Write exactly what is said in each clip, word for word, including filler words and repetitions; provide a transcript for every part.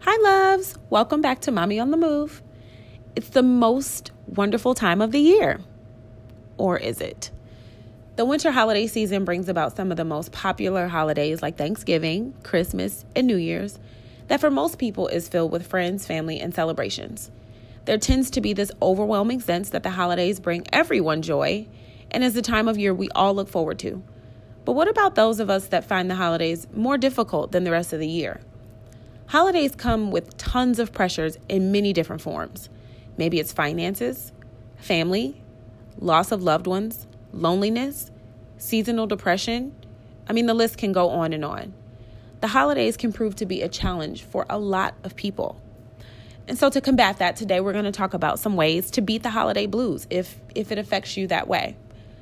Hi, loves. Welcome back to Mommy on the Move. It's the most wonderful time of the year. Or is it? The winter holiday season brings about some of the most popular holidays like Thanksgiving, Christmas, and New Year's that for most people is filled with friends, family, and celebrations. There tends to be this overwhelming sense that the holidays bring everyone joy and is the time of year we all look forward to. But what about those of us that find the holidays more difficult than the rest of the year? Holidays come with tons of pressures in many different forms. Maybe it's finances, family, loss of loved ones, loneliness, seasonal depression. I mean, the list can go on and on. The holidays can prove to be a challenge for a lot of people. And so to combat that, today we're going to talk about some ways to beat the holiday blues if, if it affects you that way.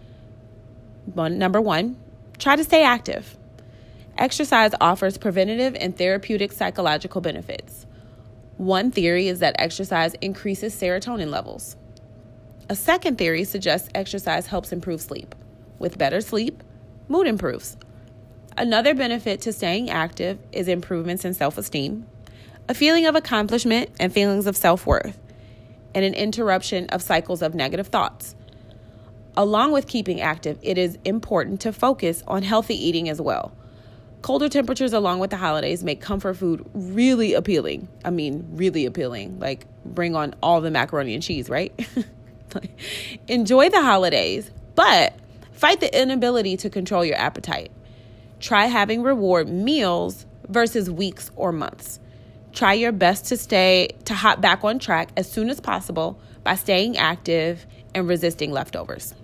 One, number one, try to stay active. Exercise offers preventative and therapeutic psychological benefits. One theory is that exercise increases serotonin levels. A second theory suggests exercise helps improve sleep. With better sleep, mood improves. Another benefit to staying active is improvements in self-esteem, a feeling of accomplishment and feelings of self-worth, and an interruption of cycles of negative thoughts. Along with keeping active, it is important to focus on healthy eating as well. Colder temperatures along with the holidays make comfort food really appealing. I mean, really appealing. Like, bring on all the macaroni and cheese, right? Enjoy the holidays, but fight the inability to control your appetite. Try having reward meals versus weeks or months. Try your best to stay, to hop back on track as soon as possible by staying active and resisting leftovers.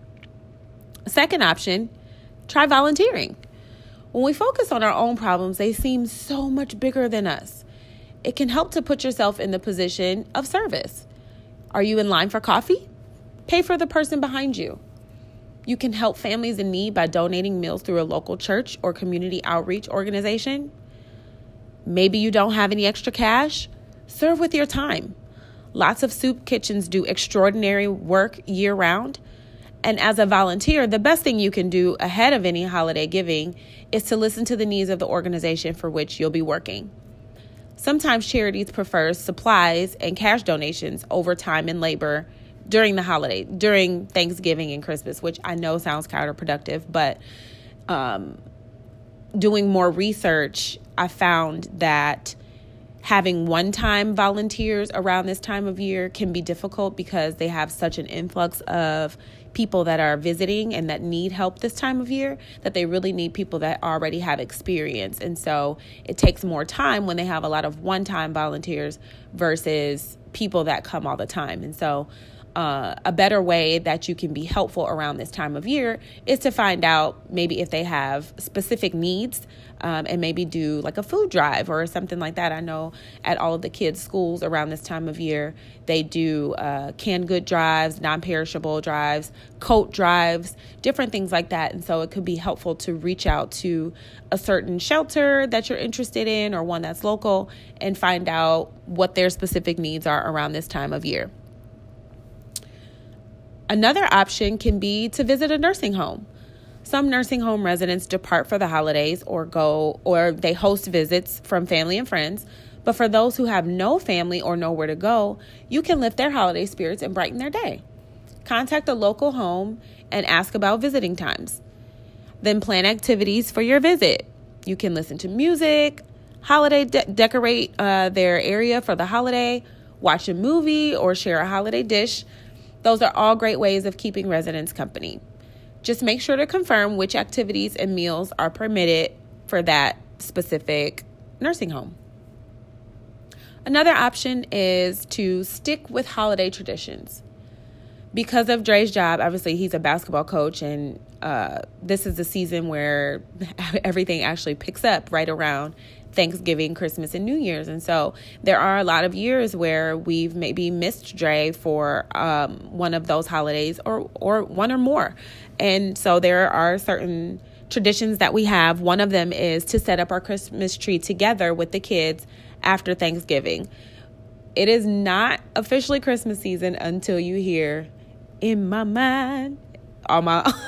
Second option, try volunteering. When we focus on our own problems, they seem so much bigger than us. It can help to put yourself in the position of service. Are you in line for coffee? Pay for the person behind you. You can help families in need by donating meals through a local church or community outreach organization. Maybe you don't have any extra cash? Serve with your time. Lots of soup kitchens do extraordinary work year-round. And as a volunteer, the best thing you can do ahead of any holiday giving is to listen to the needs of the organization for which you'll be working. Sometimes charities prefer supplies and cash donations over time and labor during the holiday, during Thanksgiving and Christmas, which I know sounds counterproductive, but um, doing more research, I found that having one-time volunteers around this time of year can be difficult because they have such an influx of people that are visiting and that need help this time of year, that they really need people that already have experience. And so it takes more time when they have a lot of one-time volunteers versus people that come all the time. And so uh, a better way that you can be helpful around this time of year is to find out maybe if they have specific needs um, and maybe do like a food drive or something like that. I know at all of the kids' schools around this time of year, they do uh, canned good drives, non-perishable drives, coat drives, different things like that. And so it could be helpful to reach out to a certain shelter that you're interested in or one that's local and find out what their specific needs are around this time of year. Another option can be to visit a nursing home. Some nursing home residents depart for the holidays or go or they host visits from family and friends. But for those who have no family or nowhere to go, you can lift their holiday spirits and brighten their day. Contact a local home and ask about visiting times. Then plan activities for your visit. You can listen to music, holiday de- decorate uh, their area for the holiday, watch a movie, or share a holiday dish. Those are all great ways of keeping residents company. Just make sure to confirm which activities and meals are permitted for that specific nursing home. Another option is to stick with holiday traditions. Because of Dre's job, obviously he's a basketball coach, and uh, this is the season where everything actually picks up right around Thanksgiving, Christmas, and New Year's. And so there are a lot of years where we've maybe missed Dre for um, one of those holidays or, or one or more. And so there are certain traditions that we have. One of them is to set up our Christmas tree together with the kids after Thanksgiving. It is not officially Christmas season until you hear "In My Mind," all my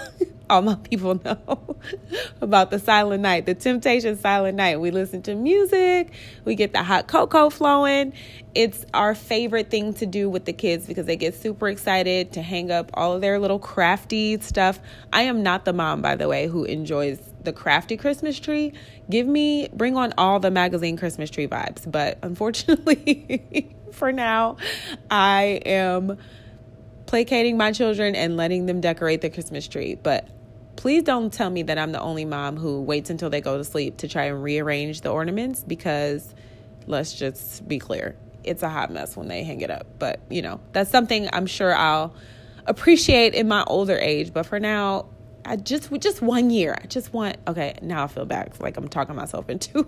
all my people know about the Silent Night, the Temptation Silent Night. We listen to music. We get the hot cocoa flowing. It's our favorite thing to do with the kids because they get super excited to hang up all of their little crafty stuff. I am not the mom, by the way, who enjoys the crafty Christmas tree. Give me, bring on all the magazine Christmas tree vibes. But unfortunately, for now, I am placating my children and letting them decorate the Christmas tree. But please don't tell me that I'm the only mom who waits until they go to sleep to try and rearrange the ornaments, because let's just be clear, it's a hot mess when they hang it up. But, you know, that's something I'm sure I'll appreciate in my older age. But for now, I just, just one year, I just want, okay, now I feel bad, like I'm talking myself into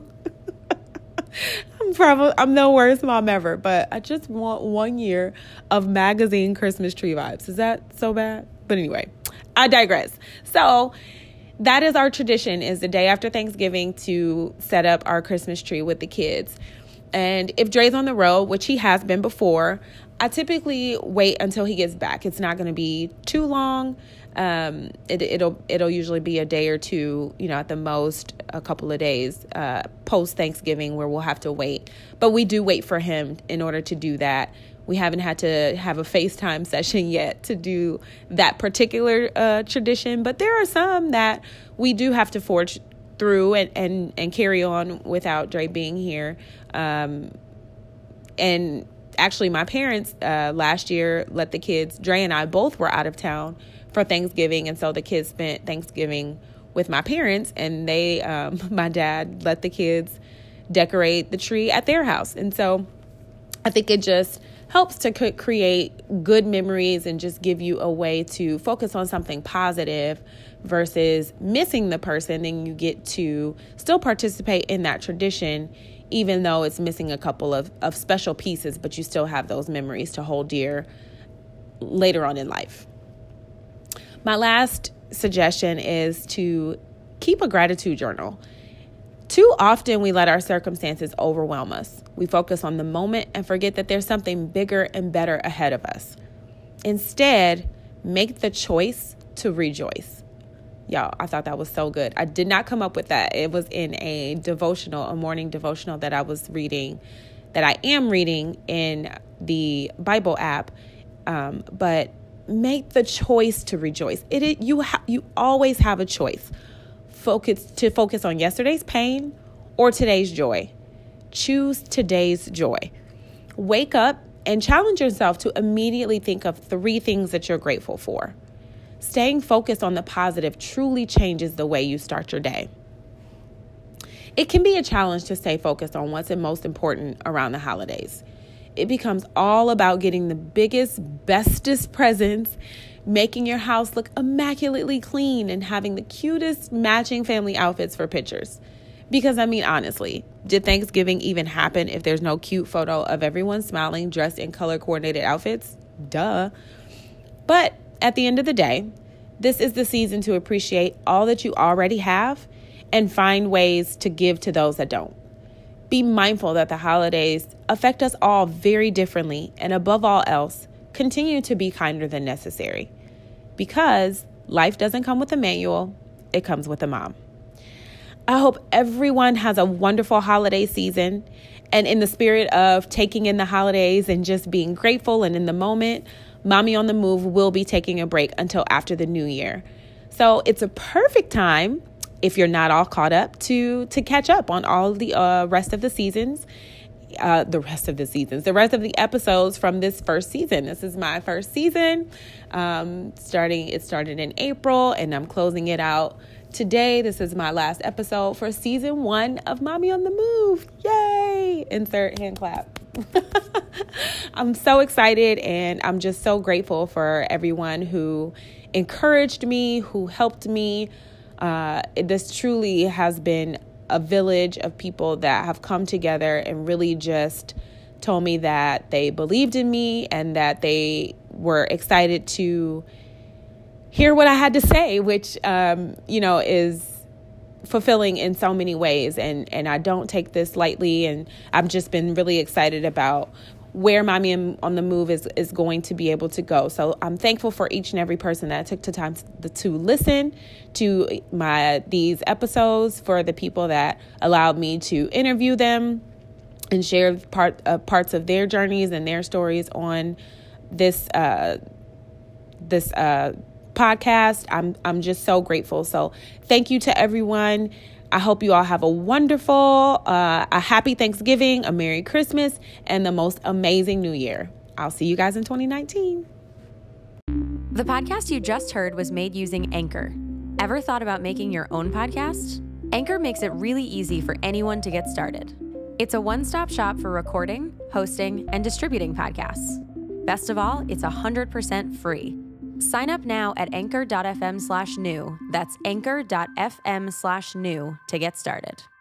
I'm probably, I'm the worst mom ever, but I just want one year of magazine Christmas tree vibes. Is that so bad? But anyway, I digress. So that is our tradition, is the day after Thanksgiving to set up our Christmas tree with the kids. And if Dre's on the road, which he has been before, I typically wait until he gets back. It's not going to be too long. Um, it, it'll it'll usually be a day or two, you know, at the most a couple of days uh, post Thanksgiving, where we'll have to wait. But we do wait for him in order to do that. We haven't had to have a FaceTime session yet to do that particular uh, tradition. But there are some that we do have to forge through and, and, and carry on without Dre being here. Um, and actually, my parents uh, last year let the kids, Dre and I both were out of town for Thanksgiving. And so the kids spent Thanksgiving with my parents, and they, um, my dad let the kids decorate the tree at their house. And so I think it just helps to create good memories and just give you a way to focus on something positive versus missing the person. And you get to still participate in that tradition, even though it's missing a couple of, of special pieces, but you still have those memories to hold dear later on in life. My last suggestion is to keep a gratitude journal. Too often we let our circumstances overwhelm us. We focus on the moment and forget that there's something bigger and better ahead of us. Instead, make the choice to rejoice. Y'all, I thought that was so good. I did not come up with that. It was in a devotional, a morning devotional that I was reading, that I am reading in the Bible app. Um, but make the choice to rejoice. It, it you ha- you always have a choice. Focus to focus on yesterday's pain or today's joy. Choose today's joy. Wake up and challenge yourself to immediately think of three things that you're grateful for. Staying focused on the positive truly changes the way you start your day. It can be a challenge to stay focused on what's most important around the holidays. It becomes all about getting the biggest, bestest presents, making your house look immaculately clean, and having the cutest matching family outfits for pictures. Because, I mean, honestly, did Thanksgiving even happen if there's no cute photo of everyone smiling, dressed in color-coordinated outfits? Duh. But at the end of the day, this is the season to appreciate all that you already have and find ways to give to those that don't. Be mindful that the holidays affect us all very differently, and above all else, continue to be kinder than necessary. Because life doesn't come with a manual, it comes with a mom. I hope everyone has a wonderful holiday season, and in the spirit of taking in the holidays and just being grateful and in the moment, Mommy on the Move will be taking a break until after the new year. So it's a perfect time, if you're not all caught up, to to catch up on all the uh, rest of the seasons, uh, the rest of the seasons, the rest of the episodes from this first season. This is my first season. Um, starting, it started in April, and I'm closing it out today. This is my last episode for season one of Mommy on the Move. Yay! Insert hand clap. I'm so excited, and I'm just so grateful for everyone who encouraged me, who helped me. Uh, this truly has been a village of people that have come together and really just told me that they believed in me and that they were excited to hear what I had to say, which, um, you know, is fulfilling in so many ways. And, and I don't take this lightly. And I've just been really excited about where Mommy on the Move is, is going to be able to go. So I'm thankful for each and every person that took the time to, to listen to my these episodes, for the people that allowed me to interview them and share part uh, parts of their journeys and their stories on this uh, this uh, podcast. I'm I'm just so grateful. So thank you to everyone. I hope you all have a wonderful, uh, a happy Thanksgiving, a Merry Christmas, and the most amazing New Year. I'll see you guys in twenty nineteen. The podcast you just heard was made using Anchor. Ever thought about making your own podcast? Anchor makes it really easy for anyone to get started. It's a one-stop shop for recording, hosting, and distributing podcasts. Best of all, it's one hundred percent free. Sign up now at anchor.fm slash new. That's anchor.fm slash new to get started.